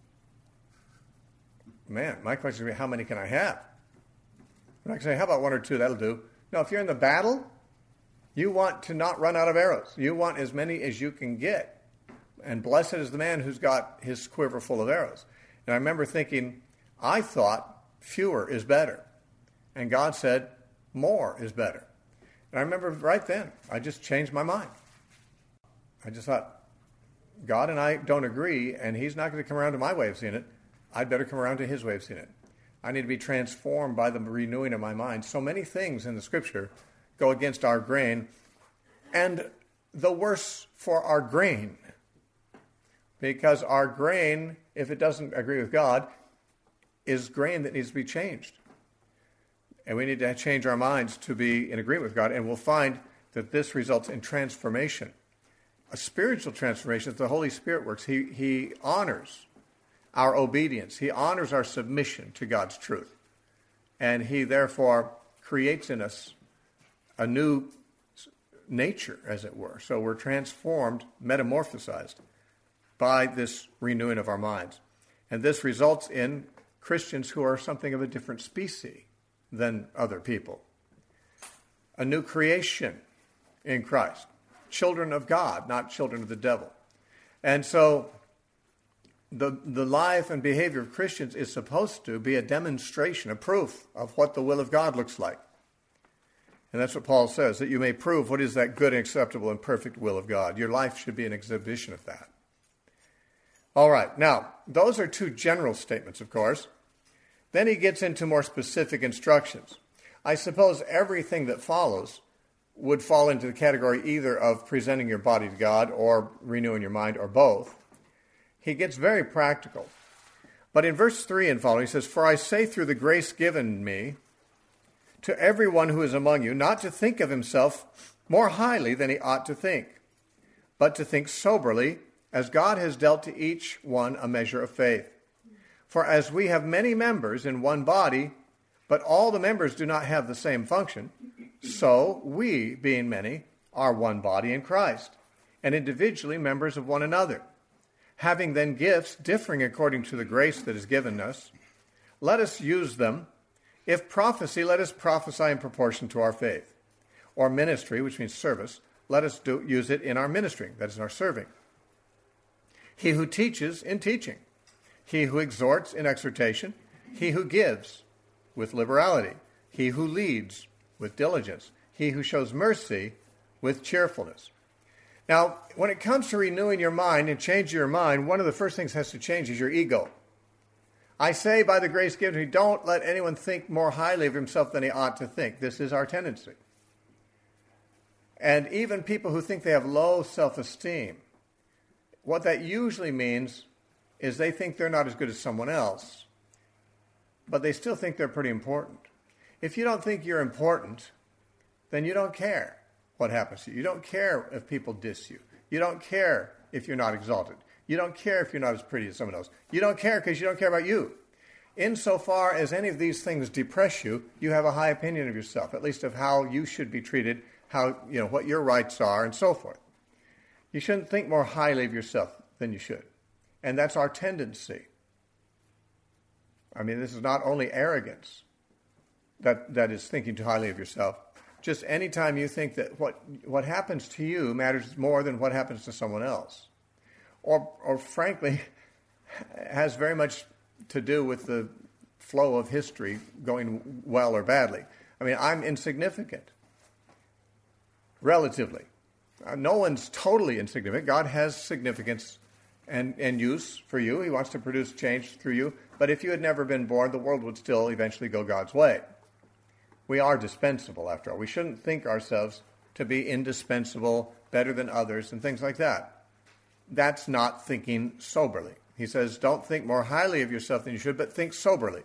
Man, my question would be, how many can I have? And I can say, how about one or two? That'll do. No, if you're in the battle, you want to not run out of arrows. You want as many as you can get. And blessed is the man who's got his quiver full of arrows. And I remember thinking, I thought fewer is better. And God said, more is better. And I remember right then, I just changed my mind. I just thought, God and I don't agree, and he's not going to come around to my way of seeing it. I'd better come around to his way of seeing it. I need to be transformed by the renewing of my mind. So many things in the scripture go against our grain, and the worse for our grain. Because our grain, if it doesn't agree with God, is grain that needs to be changed. And we need to change our minds to be in agreement with God, and we'll find that this results in transformation. A spiritual transformation, the Holy Spirit works. He, he honors our obedience. He honors our submission to God's truth. And he therefore creates in us a new nature, as it were. So we're transformed, metamorphosized by this renewing of our minds. And this results in Christians who are something of a different species than other people. a new creation in Christ. Children of God, not children of the devil. And so the, the life and behavior of Christians is supposed to be a demonstration, a proof of what the will of God looks like. And that's what Paul says, that you may prove what is that good and acceptable and perfect will of God. Your life should be an exhibition of that. All right, now, those are two general statements, of course. Then he gets into more specific instructions. I suppose everything that follows would fall into the category either of presenting your body to God or renewing your mind, or both. He gets very practical. But in verse three and following, he says, "For I say through the grace given me to everyone who is among you, not to think of himself more highly than he ought to think, but to think soberly, as God has dealt to each one a measure of faith. For as we have many members in one body, but all the members do not have the same function, so we, being many, are one body in Christ, and individually members of one another. Having then gifts differing according to the grace that is given us, let us use them. If prophecy, let us prophesy in proportion to our faith. Or ministry, which means service, let us do, use it in our ministering, that is, in our serving. He who teaches, in teaching. He who exhorts, in exhortation. He who gives, with liberality. He who leads, with diligence. He who shows mercy, with cheerfulness." Now, when it comes to renewing your mind and changing your mind, one of the first things that has to change is your ego. I say, by the grace given to me, don't let anyone think more highly of himself than he ought to think. This is our tendency. And even people who think they have low self-esteem, what that usually means is they think they're not as good as someone else, but they still think they're pretty important. If you don't think you're important, then you don't care what happens to you. You don't care if people diss you. You don't care if you're not exalted. You don't care if you're not as pretty as someone else. You don't care because you don't care about you. Insofar as any of these things depress you, you have a high opinion of yourself, at least of how you should be treated, how, you know, what your rights are, and so forth. You shouldn't think more highly of yourself than you should. And that's our tendency. I mean, this is not only arrogance that, that is thinking too highly of yourself. Just any time you think that what what happens to you matters more than what happens to someone else. Or, or frankly, has very much to do with the flow of history going well or badly. I mean, I'm insignificant, relatively. Uh, no one's totally insignificant. God has significance and, and use for you. He wants to produce change through you. But if you had never been born, the world would still eventually go God's way. We are dispensable, after all. We shouldn't think ourselves to be indispensable, better than others, and things like that. That's not thinking soberly. He says, don't think more highly of yourself than you should, but think soberly.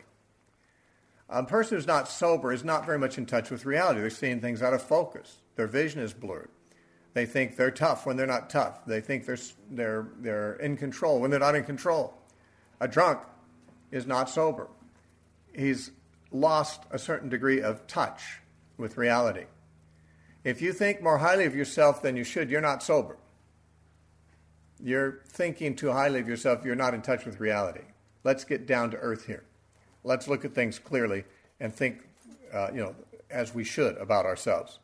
A person who's not sober is not very much in touch with reality. They're seeing things out of focus. Their vision is blurred. They think they're tough when they're not tough. They think they're they're they're in control when they're not in control. A drunk is not sober. He's lost a certain degree of touch with reality. If you think more highly of yourself than you should, you're not sober. You're thinking too highly of yourself. You're not in touch with reality. Let's get down to earth here. Let's look at things clearly and think, uh, you know, as we should about ourselves.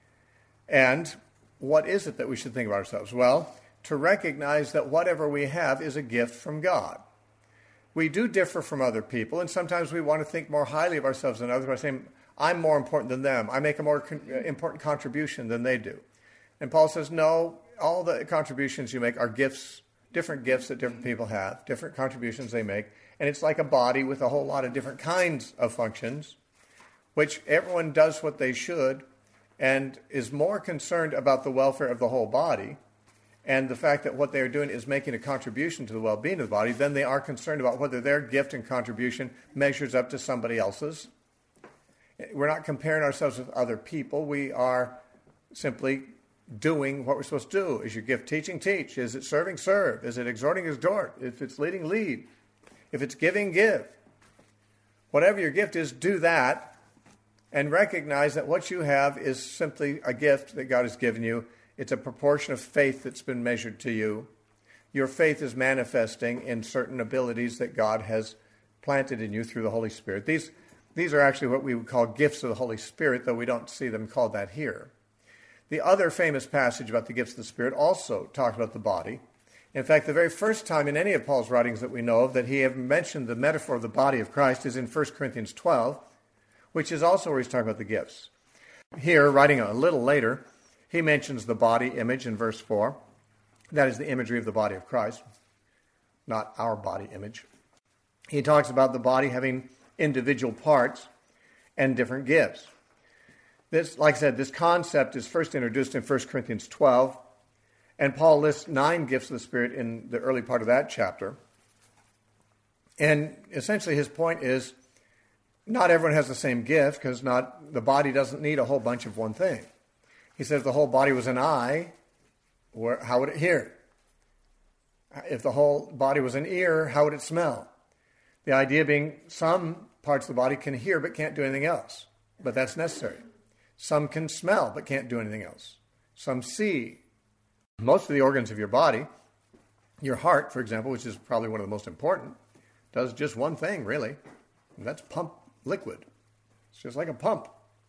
And what is it that we should think about ourselves? Well, to recognize that whatever we have is a gift from God. We do differ from other people, and sometimes we want to think more highly of ourselves than others by saying, I'm more important than them. I make a more con- important contribution than they do. And Paul says, no, all the contributions you make are gifts, different gifts that different people have, different contributions they make. And it's like a body with a whole lot of different kinds of functions, which everyone does what they should and is more concerned about the welfare of the whole body and the fact that what they are doing is making a contribution to the well-being of the body than they are concerned about whether their gift and contribution measures up to somebody else's. We're not comparing ourselves with other people. We are simply doing what we're supposed to do. Is your gift teaching? Teach. Is it serving? Serve. Is it exhorting? Exhort. If it's leading, lead. If it's giving, give. Whatever your gift is, do that and recognize that what you have is simply a gift that God has given you. It's a proportion of faith that's been measured to you. Your faith is manifesting in certain abilities that God has planted in you through the Holy Spirit. These These are actually what we would call gifts of the Holy Spirit, though we don't see them called that here. The other famous passage about the gifts of the Spirit also talks about the body. In fact, the very first time in any of Paul's writings that we know of that he ever mentioned the metaphor of the body of Christ is in First Corinthians twelve, which is also where he's talking about the gifts. Here, writing a little later, he mentions the body image in verse four. That is the imagery of the body of Christ, not our body image. He talks about the body having individual parts and different gifts. This, like I said, this concept is first introduced in First Corinthians twelve, and Paul lists nine gifts of the Spirit in the early part of that chapter. And essentially his point is not everyone has the same gift because not the body doesn't need a whole bunch of one thing. He says if the whole body was an eye, where, how would it hear? If the whole body was an ear, how would it smell? The idea being some parts of the body can hear but can't do anything else, but that's necessary. Some can smell but can't do anything else. Some see. Most of the organs of your body, your heart, for example, which is probably one of the most important, does just one thing, really, and that's pump liquid. It's just like a pump.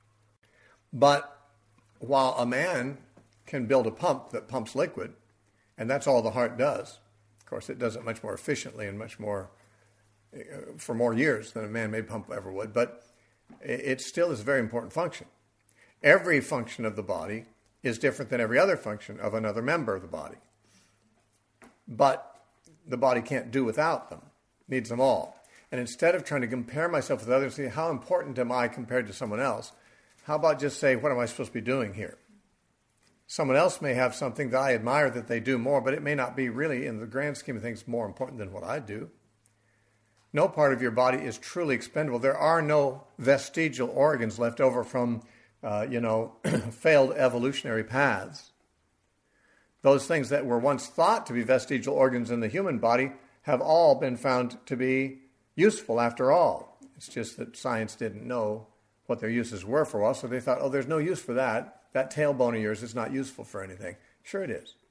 But while a man can build a pump that pumps liquid, and that's all the heart does, of course, it does it much more efficiently and much more, for more years than a man-made pump ever would, but it still is a very important function. Every function of the body is different than every other function of another member of the body. But the body can't do without them, needs them all. And instead of trying to compare myself with others, see how important am I compared to someone else, how about just say, what am I supposed to be doing here? Someone else may have something that I admire that they do more, but it may not be really, in the grand scheme of things, more important than what I do. No part of your body is truly expendable. There are no vestigial organs left over from Uh, you know, failed evolutionary paths. Those things that were once thought to be vestigial organs in the human body have all been found to be useful after all. It's just that science didn't know what their uses were for a while, so they thought, oh, there's no use for that. That tailbone of yours is not useful for anything. Sure it is.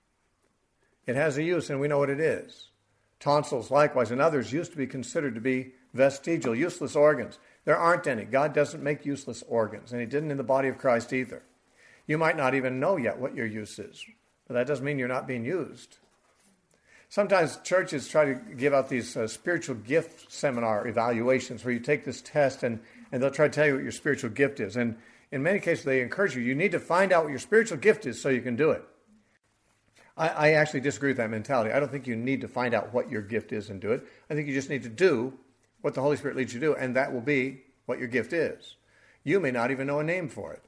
It has a use, and we know what it is. Tonsils, likewise, and others used to be considered to be vestigial, useless organs. There aren't any. God doesn't make useless organs, and he didn't in the body of Christ either. You might not even know yet what your use is, but that doesn't mean you're not being used. Sometimes churches try to give out these uh, spiritual gift seminar evaluations where you take this test and, and they'll try to tell you what your spiritual gift is. And in many cases, they encourage you, you need to find out what your spiritual gift is so you can do it. I, I actually disagree with that mentality. I don't think you need to find out what your gift is and do it. I think you just need to do what the Holy Spirit leads you to do, and that will be what your gift is. You may not even know a name for it.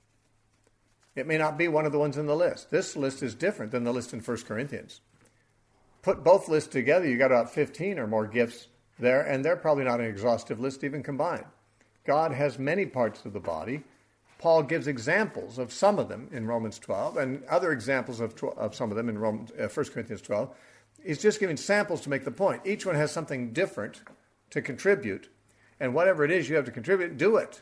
It may not be one of the ones in the list. This list is different than the list in First Corinthians. Put both lists together, you got about fifteen or more gifts there, and they're probably not an exhaustive list even combined. God has many parts of the body. Paul gives examples of some of them in Romans twelve, and other examples of, tw- of some of them in Romans, uh, First Corinthians twelve. He's just giving samples to make the point. Each one has something different to contribute, and whatever it is you have to contribute, do it.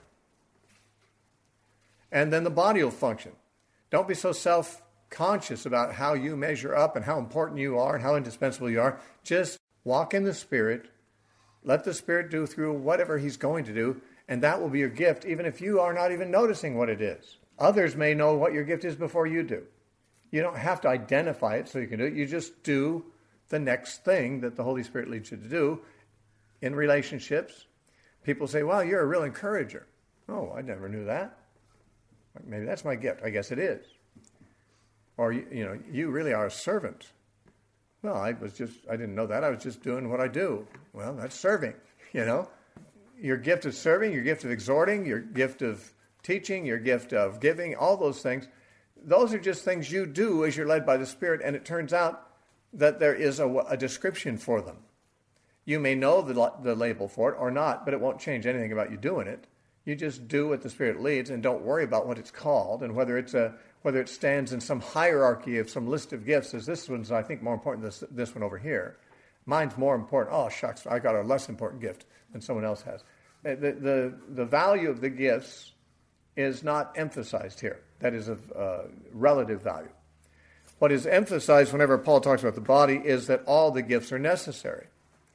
And then the body will function. Don't be so self-conscious about how you measure up and how important you are and how indispensable you are. Just walk in the Spirit, let the Spirit do through whatever he's going to do, and that will be your gift, even if you are not even noticing what it is. Others may know what your gift is before you do. You don't have to identify it so you can do it. You just do the next thing that the Holy Spirit leads you to do. In relationships, people say, well, you're a real encourager. Oh, I never knew that. Maybe that's my gift. I guess it is. Or, you, you know, you really are a servant. Well, I was just, I didn't know that. I was just doing what I do. Well, that's serving, you know. Your gift of serving, your gift of exhorting, your gift of teaching, your gift of giving, all those things, those are just things you do as you're led by the Spirit, and it turns out that there is a, a description for them. You may know the, the label for it or not, but it won't change anything about you doing it. You just do what the Spirit leads and don't worry about what it's called and whether it's a whether it stands in some hierarchy of some list of gifts, as this one's, I think, more important than this, this one over here. Mine's more important. Oh, shucks, I got a less important gift than someone else has. The, the, the value of the gifts is not emphasized here. That is of uh, relative value. What is emphasized whenever Paul talks about the body is that all the gifts are necessary.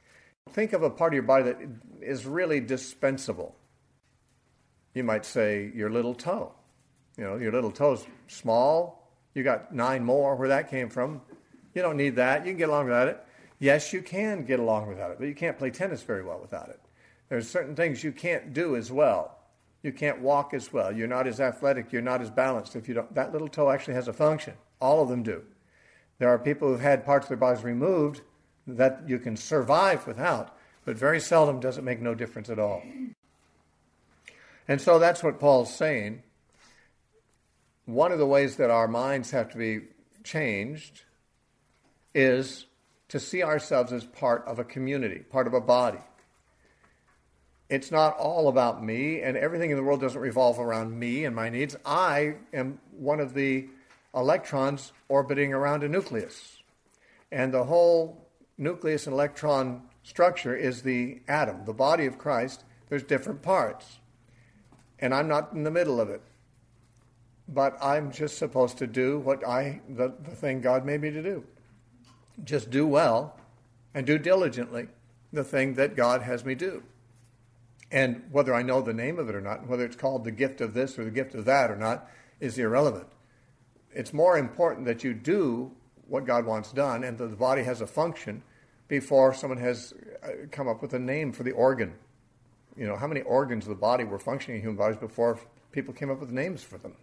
think of a part of your body that is really dispensable. You might say your little toe. You know, your little toe's small. You got nine more. Where that came from. You don't need that. You can get along without it. Yes, you can get along without it, but you can't play tennis very well without it. There's certain things you can't do as well. You can't walk as well. You're not as athletic. You're not as balanced if you don't. That little toe actually has a function. All of them do. There are people who've had parts of their bodies removed that you can survive without, but very seldom does it make no difference at all. And so that's what Paul's saying. One of the ways that our minds have to be changed is to see ourselves as part of a community, part of a body. It's not all about me, and everything in the world doesn't revolve around me and my needs. I am one of the electrons orbiting around a nucleus. And the whole nucleus and electron structure is the atom, the body of Christ. There's different parts. And I'm not in the middle of it. But I'm just supposed to do what I, the, the thing God made me to do. Just do well and do diligently the thing that God has me do. And whether I know the name of it or not, whether it's called the gift of this or the gift of that or not, is irrelevant. It's more important that you do what God wants done and that the body has a function before someone has come up with a name for the organ. You know, how many organs of the body were functioning in human bodies before people came up with names for them?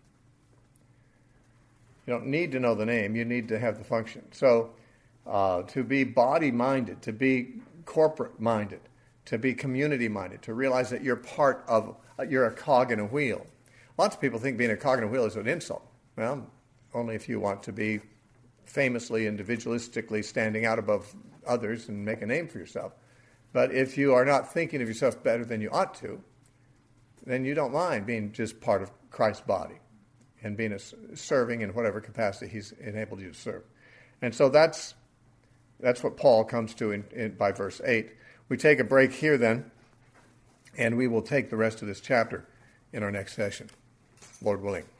You don't need to know the name. You need to have the function. So uh, to be body-minded, to be corporate-minded, to be community-minded, to realize that you're part of, uh, you're a cog in a wheel. Lots of people think being a cog in a wheel is an insult. Well, only if you want to be famously, individualistically standing out above others and make a name for yourself. But if you are not thinking of yourself better than you ought to, then you don't mind being just part of Christ's body and being a, serving in whatever capacity he's enabled you to serve. And so that's that's what Paul comes to in, in, by verse eight. We take a break here then, and we will take the rest of this chapter in our next session, Lord willing.